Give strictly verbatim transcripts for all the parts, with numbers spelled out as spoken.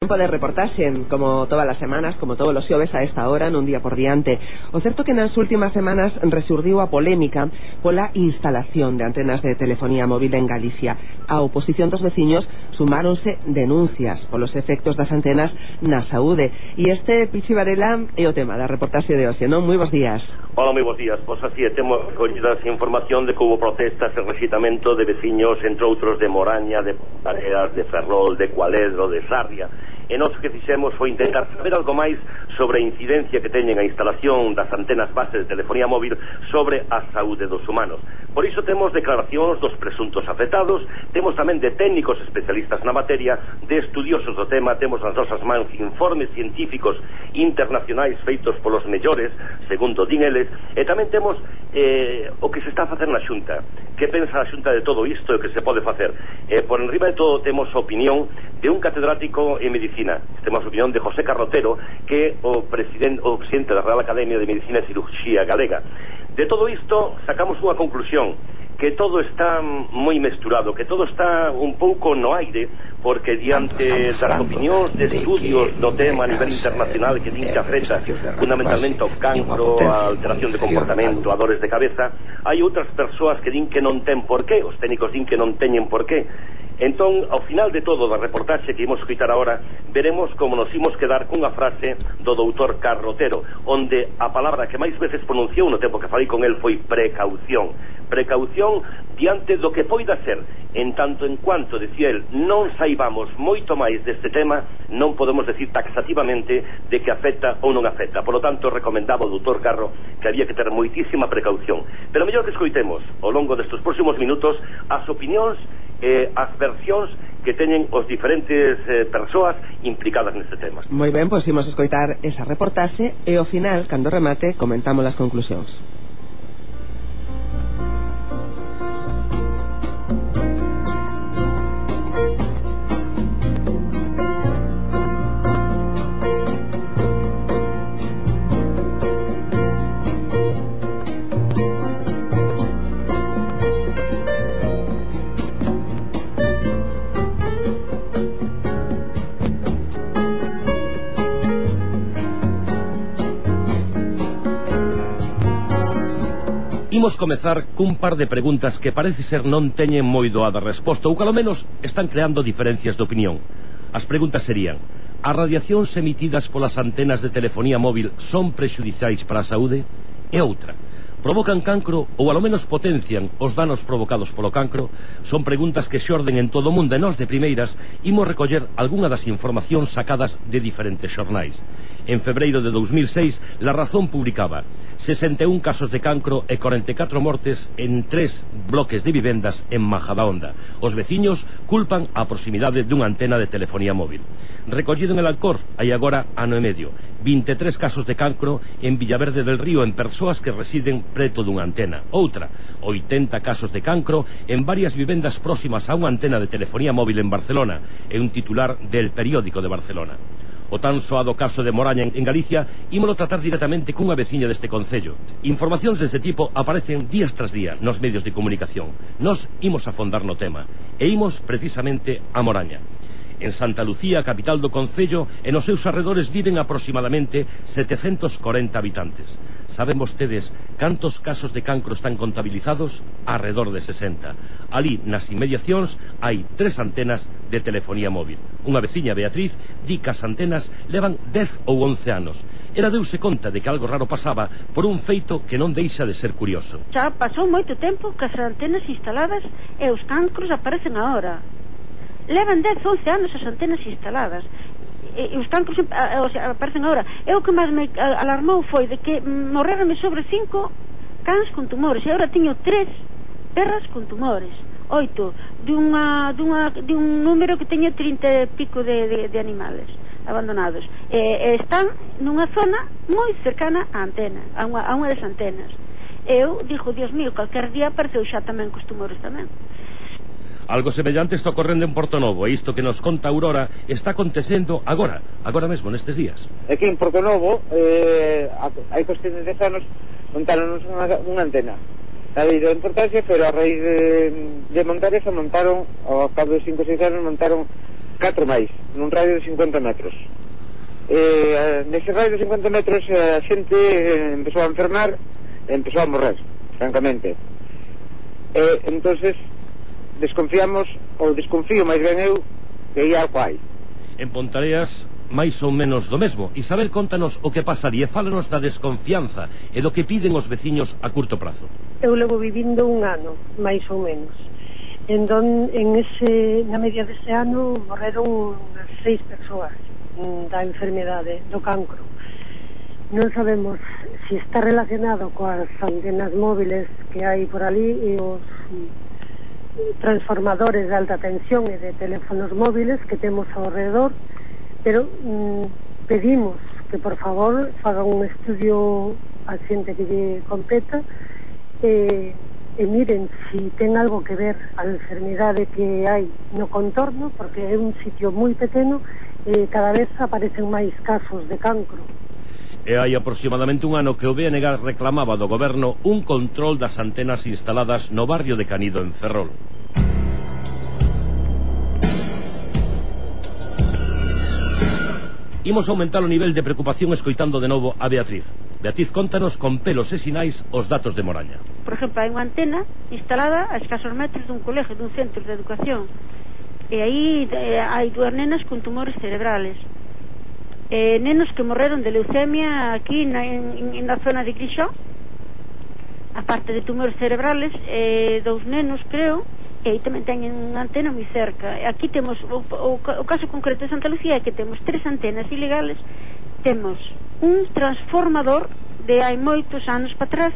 Tempo de reportaxe, como todas as semanas, como todos os xoves a esta hora, nun día por diante. O certo que nas últimas semanas resurdiu a polémica pola instalación de antenas de telefonía móvil en Galicia. A oposición dos veciños sumáronse denuncias polos efectos das antenas na saúde. E este, Pichi Varela, é o tema da reportaxe de hoxe, non? Moi bons días. Hola, moi bons días. Pois así, temos collidas información de que houve protestas e rexeitamento de veciños, entre outros de Moraña, de Tareas, de Ferrol, de Cualedro, de Sarria. E nós o que fixemos foi intentar saber algo máis sobre a incidencia que teñen a instalación das antenas base de telefonía móvil sobre a saúde dos humanos. Por iso temos declaracións dos presuntos afectados, temos tamén de técnicos especialistas na materia, de estudiosos do tema, temos nas nosas mans informes científicos internacionais feitos polos mellores, segundo din eles, e tamén temos eh, o que se está a facer na Xunta. Que pensa a Xunta de todo isto e o que se pode facer? Eh, por enriba de todo temos a opinión de un catedrático en medicina. Temos a opinión de José Carrotero, que é o presidente, o presidente da Real Academia de Medicina e Cirugía Galega. De todo isto sacamos unha conclusión, que todo está moi mesturado, que todo está un pouco no aire, porque diante das opinións de estudios do tema a nivel internacional que din que afecta fundamentalmente ao cancro, a alteración de comportamento, a dores de cabeza, hai outras persoas que din que non ten por qué, os técnicos din que non teñen por qué. Entón, ao final de todo da reportaxe que imos escoitar agora, veremos como nos imos quedar cunha frase do doutor Carrotero, onde a palabra que máis veces pronunciou no tempo que falei con el foi precaución. Precaución diante do que poida ser. En tanto en cuanto, decía el, non saibamos moito máis deste tema, non podemos decir taxativamente de que afecta ou non afecta. Por lo tanto, recomendaba o doutor Carro que había que ter moitísima precaución. Pero mellor que escoitemos, ao longo destes próximos minutos, as opinións eh, as versións que teñen os diferentes eh, persoas implicadas neste tema. Moi ben, pois imos escoitar esa reportaxe e ao final, cando remate, comentamos as conclusións. Imos comezar cun par de preguntas que parece ser non teñen moi doada resposta, ou calo menos están creando diferencias de opinión. As preguntas serían: as radiacións emitidas polas antenas de telefonía móvil son prexudiciais para a saúde? E outra: provocan cancro ou alo menos potencian os danos provocados polo cancro? Son preguntas que xorden en todo o mundo e nós de primeiras imos recoller algunha das informacións sacadas de diferentes xornais. En febreiro de dous mil seis, La Razón publicaba sesenta e un casos de cancro e corenta e catro mortes en tres bloques de vivendas en Majadahonda. Os veciños culpan a proximidade dunha antena de telefonía móvil. Recollido en el Alcor, hai agora ano e medio, vinte e tres casos de cancro en Villaverde del Río en persoas que residen preto dunha antena. Outra, oitenta casos de cancro en varias vivendas próximas a unha antena de telefonía móvil en Barcelona, e un titular del Periódico de Barcelona. O tan soado caso de Moraña en Galicia ímolo tratar directamente cunha veciña deste concello. Informacións deste tipo aparecen días tras día nos medios de comunicación. Nos imos afondar no tema e imos precisamente a Moraña. En Santa Lucía, capital do concello, e nos seus arredores viven aproximadamente setecentos corenta habitantes. Saben vostedes cantos casos de cancro están contabilizados? Arredor de sesenta. Ali, nas inmediacións, hai tres antenas de telefonía móvil. Unha veciña, Beatriz, di que as antenas levan dez ou once anos. Era deuse conta de que algo raro pasaba por un feito que non deixa de ser curioso. Xa pasou moito tempo que as antenas instaladas e os cancros aparecen agora. Levan dez, once anos as antenas instaladas e, e os cancros o sea, aparecen agora. E o que máis me alarmou foi de que morreronme sobre cinco cans con tumores e agora teño tres perras con tumores, oito dunha, dunha, de un número que teño trinta e pico de, de, de animales abandonados e, e están nunha zona moi cercana á antena, a unha, a unha das antenas. Eu dixo, Dios mío, calquer día apareceu xa tamén cos tumores tamén. Algo semellante está ocorrendo en Portonovo, e isto que nos conta Aurora está acontecendo agora, agora mesmo, nestes días. Aquí en Portonovo, eh, hai cuestión de dez anos, montaron unha, unha antena. Ha habido importancia, pero a raíz de, de montar eso, montaron, ao cabo de cinco ou seis anos, montaron catro máis, nun radio de cincuenta metros. Eh, nese radio de cincuenta metros a xente eh, empezou a enfermar e empezou a morrer, francamente. Eh, entonces desconfiamos, ou desconfío máis ben eu, que hai algo hai. En Pontareas, máis ou menos do mesmo. Isabel, contanos o que pasaría, fálanos da desconfianza e do que piden os veciños a curto prazo. Eu levo vivindo un ano, máis ou menos. En, don, en ese, na media dese ano morreron unhas seis persoas da enfermedade, do cancro. Non sabemos se está relacionado coas antenas móviles que hai por ali e os transformadores de alta tensión e de teléfonos móviles que temos ao redor, pero mm, pedimos que por favor faga un estudio a xente que lle competa e, e miren si ten algo que ver a enfermidade que hai no contorno, porque é un sitio moi pequeno e cada vez aparecen máis casos de cancro. E hai aproximadamente un ano que o B N G reclamaba do goberno un control das antenas instaladas no barrio de Canido, en Ferrol. Imos aumentar o nivel de preocupación escoitando de novo a Beatriz. Beatriz, contanos con pelos e sinais os datos de Moraña. Por exemplo, hai unha antena instalada a escasos metros dun colegio, dun centro de educación. E aí eh, hai dúas nenas con tumores cerebrales. Eh, nenos que morreron de leucemia aquí na, en, en na zona de Grixó, aparte de tumores cerebrales, eh, dous nenos, creo, e aí tamén teñen unha antena moi cerca. Aquí temos o, o, o caso concreto de Santa Lucía é que temos tres antenas ilegales. Temos un transformador de hai moitos anos para atrás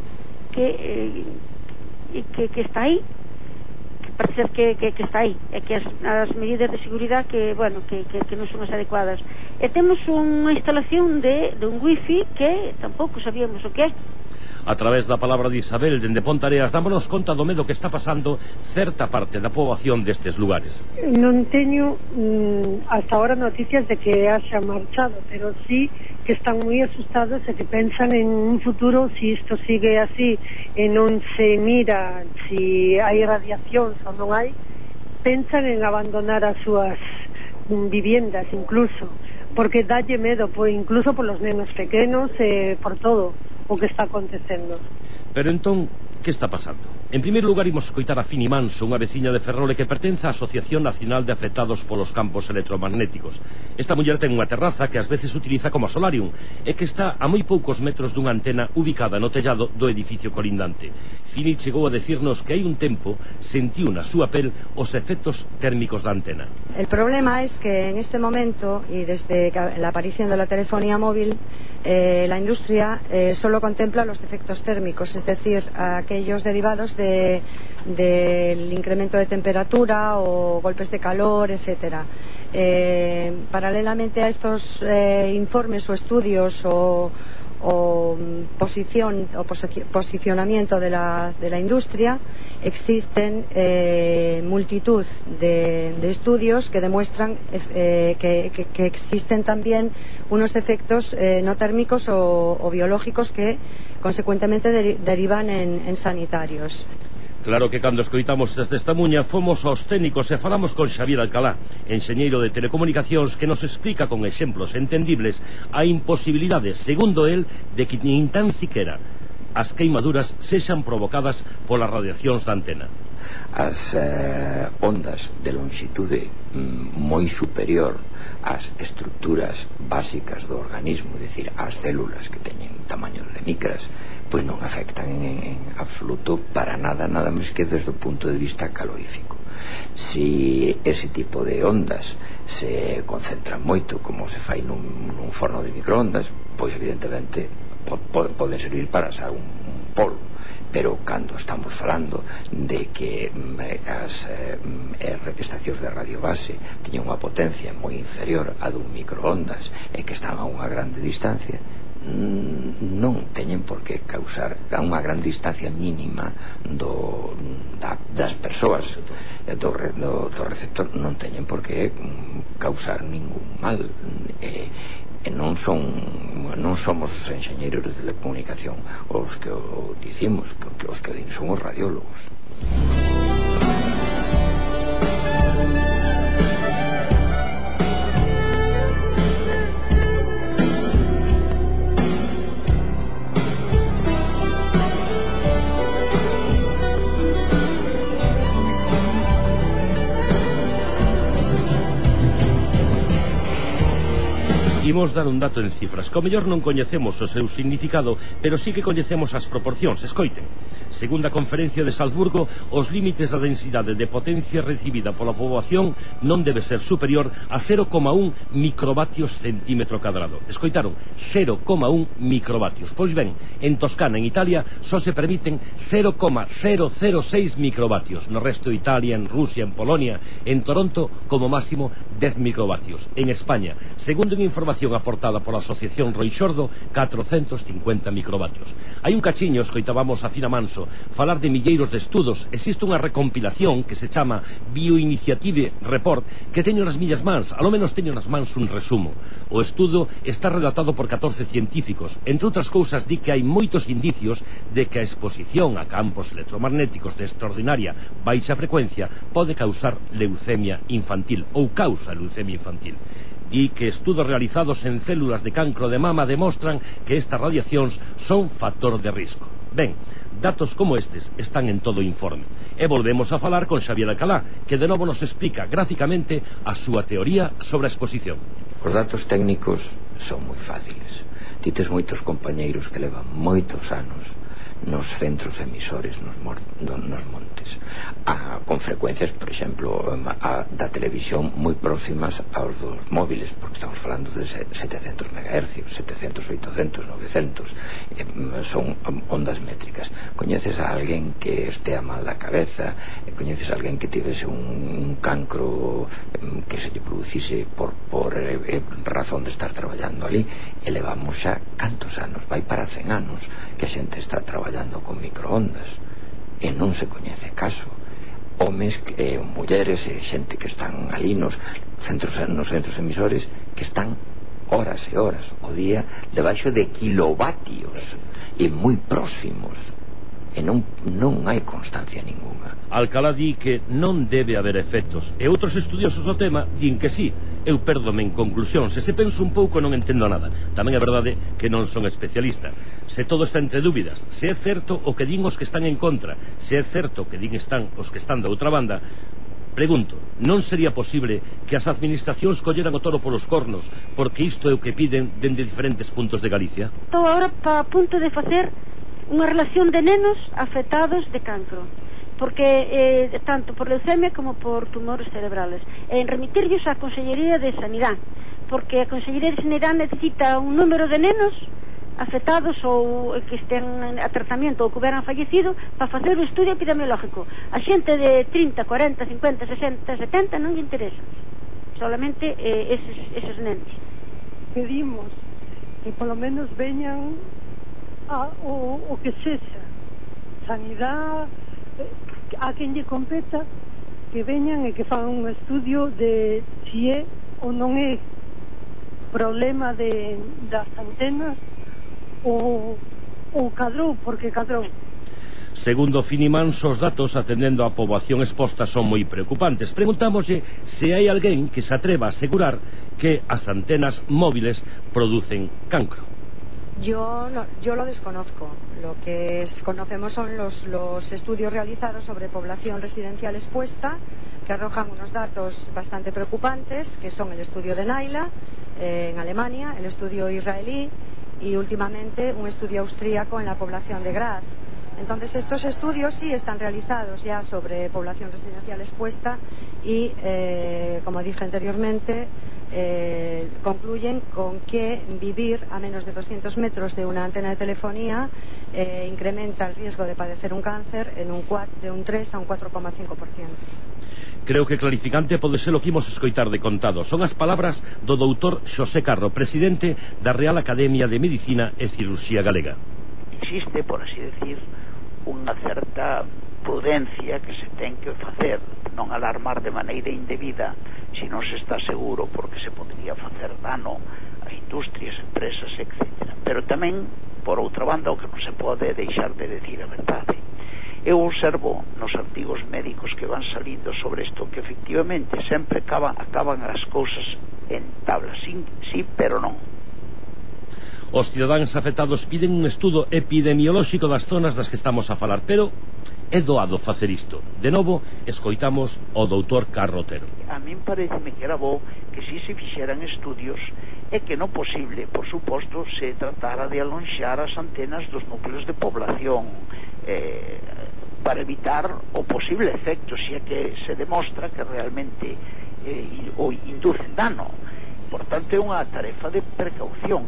que, eh, que, que está aí, que parece ser que, que, que está aí, e que as, as medidas de seguridade que, bueno, que, que, que non son as adecuadas. E temos unha instalación de, de un wifi que tampouco sabíamos o que é. A través da palabra de Isabel dende Pontareas, dámonos conta do medo que está pasando certa parte da poboación destes lugares. Non teño mm, hasta ahora noticias de que haxa marchado, pero sí que están moi asustados e que pensan en un futuro, si isto sigue así e non se mira si hai radiacións ou non hai, pensan en abandonar as súas mm, viviendas incluso, porque dalle medo, pues, incluso por los nenos pequenos e eh, por todo o que está acontecendo. Pero entón, que está pasando? En primeiro lugar, imos escoitar a Fini Manso, unha veciña de Ferrol que pertence á Asociación Nacional de Afectados polos Campos Electromagnéticos. Esta muller ten unha terraza que ás veces utiliza como solarium e que está a moi poucos metros dunha antena ubicada no tellado do edificio colindante. Fini chegou a decirnos que hai un tempo sentiu na súa pel os efectos térmicos da antena. El problema es que en este momento, y desde la aparición de la telefonía móvil, eh, la industria eh, solo contempla los efectos térmicos, es decir, aquellos derivados de, del incremento de temperatura o golpes de calor, etcétera. Eh, paralelamente a estos eh, informes o estudios o, o posición o posicionamiento de la, de la industria, existen eh, multitud de, de estudios que demuestran eh, que, que, que existen también unos efectos eh, no térmicos o, o biológicos que consecuentemente de, derivan en, en sanitarios. Claro que cando escoitamos desde esta muña fomos aos técnicos e falamos con Xavier Alcalá, enxeñeiro de telecomunicacións, que nos explica con exemplos entendibles a imposibilidade, segundo el, de que nin tan siquera as queimaduras sexan provocadas polas radiacións da antena. As eh, ondas de longitude mm, moi superior ás estructuras básicas do organismo, é dicir, ás células que teñen tamaños de micras, pois non afectan en, en absoluto para nada, nada máis que desde o punto de vista calorífico. Si ese tipo de ondas se concentran moito, como se fai nun, nun forno de microondas, pois evidentemente po, po, pode servir para asar un, un polvo. Pero cando estamos falando de que mm, as eh, estacións de radiobase teñen unha potencia moi inferior a dun microondas e que están a unha grande distancia, mm, non teñen por que causar a unha gran distancia mínima do, da, das persoas do, do, do receptor, non teñen por que mm, causar ningún mal. eh, e non son non somos os enxeñeiros de telecomunicación os que o dicimos, que os que son os radiólogos. Imos dar un dato en cifras, que ao mellor non coñecemos o seu significado, pero sí que coñecemos as proporcións. Escoiten. Segundo a conferencia de Salzburgo, os límites da densidade de potencia recibida pola poboación non debe ser superior a cero coma un microvatios centímetro cadrado. Escoitaron, cero coma un microvatios. Pois ben, en Toscana, en Italia, só se permiten cero coma cero cero seis microvatios. No resto de Italia, en Rusia, en Polonia, en Toronto, como máximo dez microvatios. En España, segundo unha información aportada pola Asociación Roi Xordo, catrocentos cincuenta microvatios. Hai un cachiño, escoitábamos a Fina Manso falar de milleiros de estudos. Existe unha recompilación que se chama Bioinitiative Report, que teño nas millas mans, alo menos teño nas mans un resumo. O estudo está relatado por catorce científicos. Entre outras cousas, di que hai moitos indicios de que a exposición a campos electromagnéticos de extraordinaria baixa frecuencia pode causar leucemia infantil ou causa leucemia infantil. Di que estudos realizados en células de cancro de mama demostran que estas radiacións son factor de risco. Ben, datos como estes están en todo o informe. E volvemos a falar con Xavier Alcalá, que de novo nos explica gráficamente a súa teoría sobre a exposición. Os datos técnicos son moi fáciles. Tites moitos compañeiros que levan moitos anos nos centros emisores nos, nos montes a, con frecuencias, por exemplo, a, da televisión moi próximas aos dos móviles, porque estamos falando de setecentos megahercios, setecentos, oitocentos, novecentos, eh, son ondas métricas. Coñeces a alguén que estea mal da cabeza, e coñeces a alguén que tivese un, un cancro eh, que se lle producise por, por eh, eh, razón de estar traballando ali, e levamos xa cantos anos, vai para cen anos que a xente está traballando con microondas e non se coñece caso. Homes, eh, mulleres e xente que están ali nos centros, nos centros emisores que están horas e horas o día debaixo de kilovatios e moi próximos e non, non hai constancia ninguna. Alcalá di que non debe haber efectos e outros estudiosos do tema din que sí. Eu pérdome en conclusión. Se se penso un pouco non entendo nada. Tamén é verdade que non son especialista. Se todo está entre dúbidas, se é certo o que din os que están en contra, se é certo o que din están os que están da outra banda, pregunto, non sería posible que as administracións colleran o toro polos cornos, porque isto é o que piden dende diferentes puntos de Galicia? Estou agora pa punto de facer unha relación de nenos afectados de cancro, porque eh, tanto por leucemia como por tumores cerebrales, en remitirllos á Consellería de Sanidade, porque a Consellería de Sanidade necesita un número de nenos afectados ou que estén a tratamento ou que hubieran fallecido para facer o estudio epidemiológico. A xente de trinta, cuarenta, cincuenta, sesenta, setenta non lle interesa, solamente eh, eses, eses nenos. Pedimos que polo menos veñan a, o, o que sexa sanidade, a quen lle competa, que veñan e que fan un estudio de si é ou non é problema de, das antenas ou, ou cadrou, porque cadrou. Segundo Finimanso, os datos atendendo á poboación exposta son moi preocupantes. Preguntámoslle se hai alguén que se atreva a asegurar que as antenas móviles producen cancro. Yo, no, yo lo desconozco. Lo que es, conocemos son los, los estudios realizados sobre población residencial expuesta, que arrojan unos datos bastante preocupantes, que son el estudio de Naila eh, en Alemania, el estudio israelí y últimamente un estudio austríaco en la población de Graz. Entonces estos estudios sí están realizados ya sobre población residencial expuesta y, eh, como dije anteriormente, Eh, concluyen con que vivir a menos de doscientos metros de una antena de telefonía eh, incrementa el riesgo de padecer un cáncer en un de un tres a un cuatro coma cinco por ciento. Creo que clarificante pode ser o que imos escoitar de contado. Son as palabras do doutor Xosé Carro, presidente da Real Academia de Medicina e Cirurxía Galega. Existe, por así decir, unha certa prudencia que se ten que facer, non alarmar de maneira indebida se non se está seguro, porque se podría facer dano a industrias, empresas, etcétera. Pero tamén, por outra banda, o que non se pode deixar de decir a verdade. Eu observo nos artigos médicos que van salindo sobre isto que efectivamente sempre acaban, acaban as cousas en tabla, sí, sí, pero non. Os cidadáns afectados piden un estudo epidemiolóxico das zonas das que estamos a falar, pero é doado facer isto? De novo, escoitamos o doutor Carro Otero. A min pareceme que era bo que si se fixeran estudios e que no posible, por suposto, se tratara de alonxar as antenas dos núcleos de población eh, para evitar o posible efecto, si é que se demostra que realmente eh, o inducen dano. Por tanto, é unha tarefa de precaución.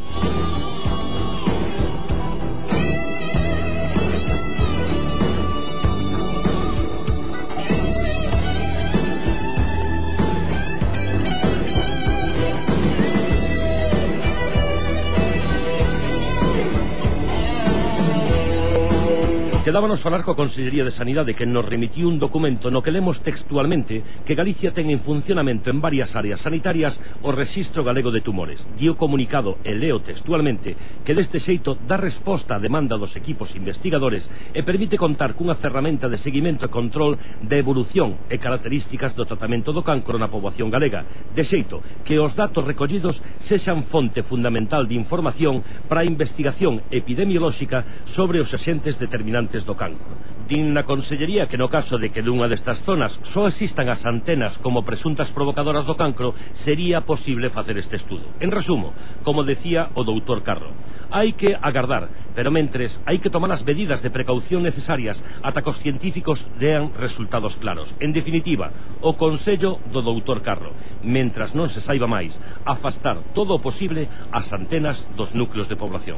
Quedábanos falar coa Consellería de Sanidade, que nos remitiu un documento no que lemos textualmente que Galicia ten en funcionamento en varias áreas sanitarias o Rexistro Galego de Tumores. Dio comunicado, e leo textualmente, que deste xeito dá resposta á demanda dos equipos investigadores e permite contar cunha ferramenta de seguimento e control da evolución e características do tratamento do cancro na poboación galega, de xeito que os datos recollidos sexan fonte fundamental de información para a investigación epidemiolóxica sobre os axentes determinantes do cancro. Din na Consellería que no caso de que dunha destas zonas só existan as antenas como presuntas provocadoras do cancro, sería posible facer este estudo. En resumo, como decía o doutor Carro, hai que agardar, pero mentres hai que tomar as medidas de precaución necesarias ata que os científicos dean resultados claros. En definitiva, o consello do doutor Carro, mentras non se saiba máis, afastar todo o posible as antenas dos núcleos de población.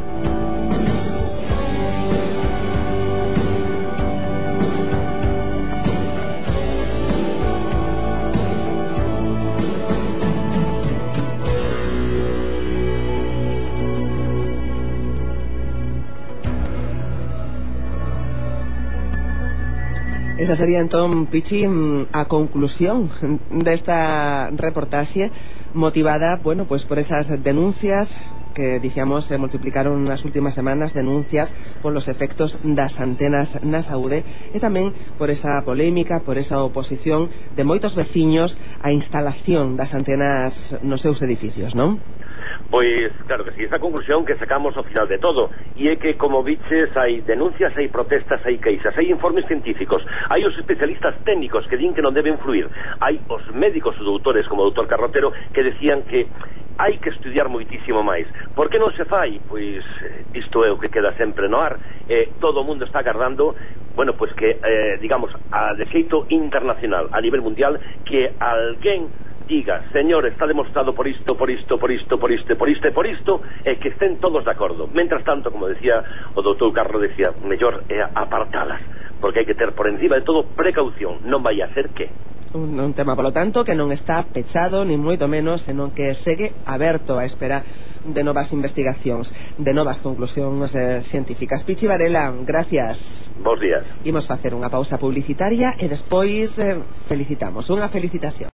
Esa sería entón, Pichi, a conclusión desta reportaxe motivada, bueno, pues por esas denuncias que, dixamos, se multiplicaron nas últimas semanas, denuncias polos efectos das antenas na saúde e tamén por esa polémica, por esa oposición de moitos veciños á instalación das antenas nos seus edificios, non? Pois, claro que sí, esa conclusión que sacamos ao final de todo, e é que, como biches, hai denuncias, hai protestas, hai queixas, hai informes científicos, hai os especialistas técnicos que din que non deben fluir, hai os médicos ou doutores como o doutor Carro Otero que decían que hai que estudiar moitísimo máis. Por que non se fai? Pois isto é o que queda sempre no ar, eh, todo o mundo está agardando, bueno, pois que, eh, digamos, a de xeito internacional, a nivel mundial, que alguén diga, señor, está demostrado por isto, por isto, por isto, por isto, por isto e por isto, e que estén todos de acordo. Mentras tanto, como decía o doutor Carro, decía, mellor é apartalas, porque hai que ter por encima de todo precaución, non vai a ser que un, un tema, polo tanto, que non está pechado, ni moito menos, senón que segue aberto á espera de novas investigacións, de novas conclusións eh, científicas. Pichi Varela, gracias. Bos días. Imos facer unha pausa publicitaria e despois eh, felicitamos, unha felicitación.